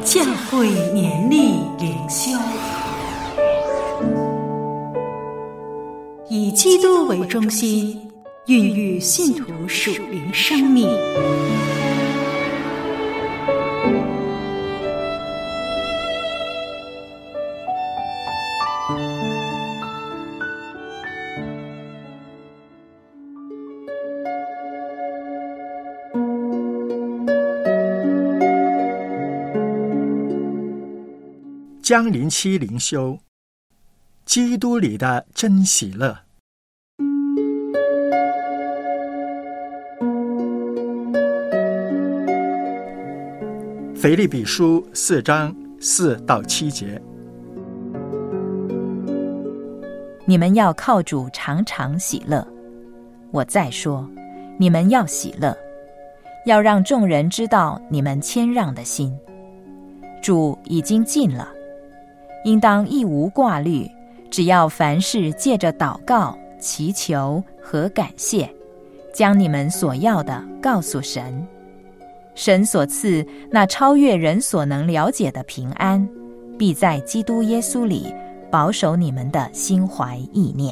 教会年历灵修，以基督为中心，孕育信徒属灵生命。 江林期灵修，基督里的真喜乐。腓立比书4章4到7节， 你们要靠主常常喜乐。我再说，你们要喜乐，要让众人知道你们谦让的心。主已经近了，应当一无挂虑，只要凡事借着祷告、祈求和感谢，将你们所要的告诉神。神所赐那超越人所能了解的平安，必在基督耶稣里保守你们的心怀意念。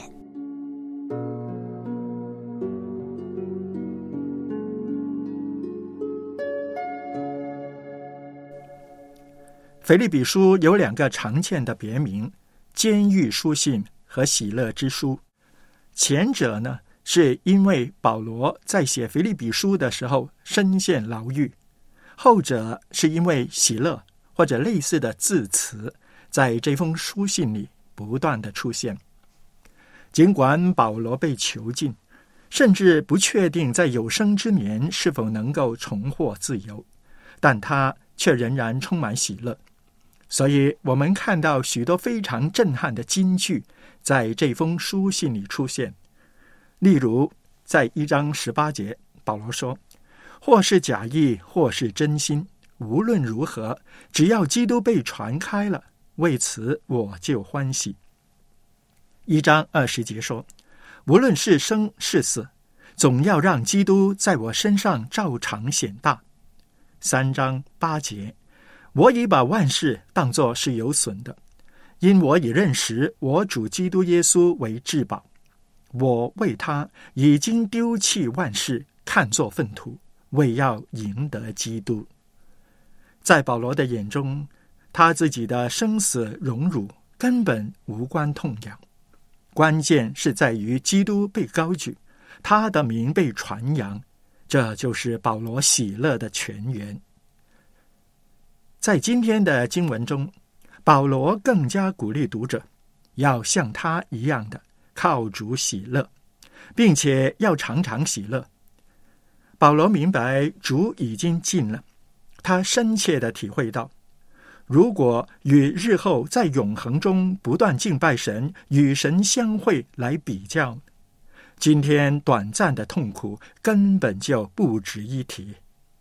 腓立比书有2个常见的别名，监狱书信和喜乐之书。前者呢，是因为保罗在写腓立比书的时候身陷牢狱，后者是因为喜乐或者类似的字词在这封书信里不断的出现。尽管保罗被囚禁，甚至不确定在有生之年是否能够重获自由，但他却仍然充满喜乐。所以我们看到许多非常震撼的金句在这封书信里出现。例如在1章18节，保罗说，或是假意，或是真心，无论如何，只要基督被传开了，为此我就欢喜。1章20节说，无论是生是死，总要让基督在我身上照常显大。3章8节，我已把万事当作是有损的，因我已认识我主基督耶稣为至宝。我为他已经丢弃万事，看作粪土，为要赢得基督。在保罗的眼中，他自己的生死荣辱根本无关痛痒，关键是在于基督被高举，他的名被传扬，这就是保罗喜乐的泉源。在今天的经文中，保罗更加鼓励读者要像他一样的靠主喜乐，并且要常常喜乐。保罗明白主已经近了，他深切地体会到，如果与日后在永恒中不断敬拜神、与神相会来比较，今天短暂的痛苦根本就不值一提。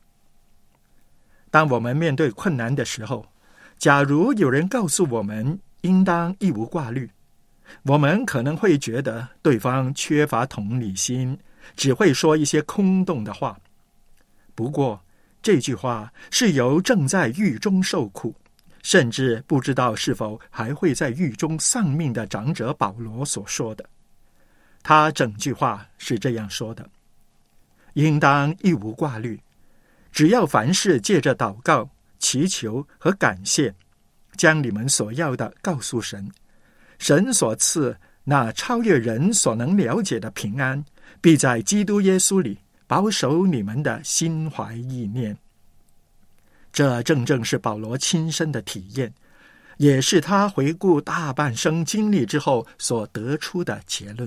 当我们面对困难的时候，假如有人告诉我们应当一无挂虑，我们可能会觉得对方缺乏同理心，只会说一些空洞的话。不过这句话是由正在狱中受苦，甚至不知道是否还会在狱中丧命的长者保罗所说的。他整句话是这样说的，应当一无挂虑，只要凡事借着祷告、祈求和感谢，将你们所要的告诉神。神所赐那超越人所能了解的平安，必在基督耶稣里保守你们的心怀意念。这正正是保罗亲身的体验，也是他回顾大半生经历之后所得出的结论。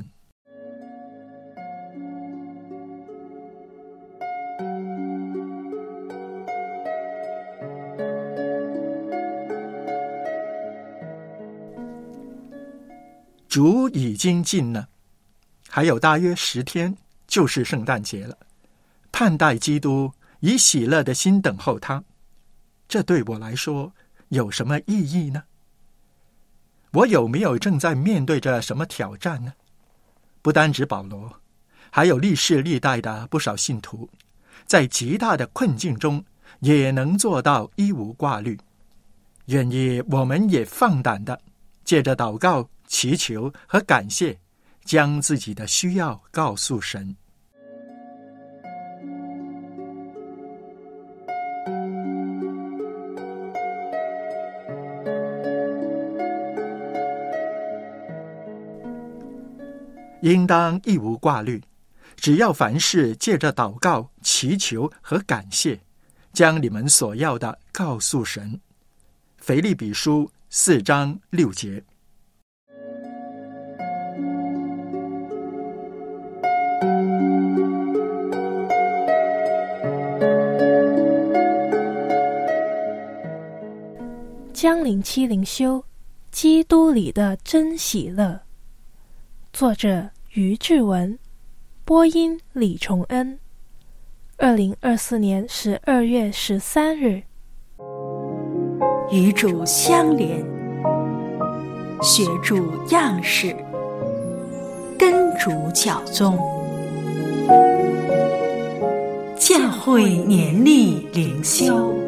主已经近了，还有大约10天就是圣诞节了。盼待基督，以喜乐的心等候他，这对我来说有什么意义呢？我有没有正在面对着什么挑战呢？不单指保罗，还有历世历代的不少信徒，在极大的困境中也能做到一无挂虑， 愿意我们也放胆的借着祷告、祈求和感谢，将自己的需要告诉神。应当一无挂虑，只要凡事借着祷告、祈求和感谢，将你们所要的告诉神。腓立比书4章6节。 江灵期灵修，基督里的真喜乐。作者于志文，播音李崇恩。2024年12月13日。 与主相连，学主样式，跟主脚踪。教会年历灵修。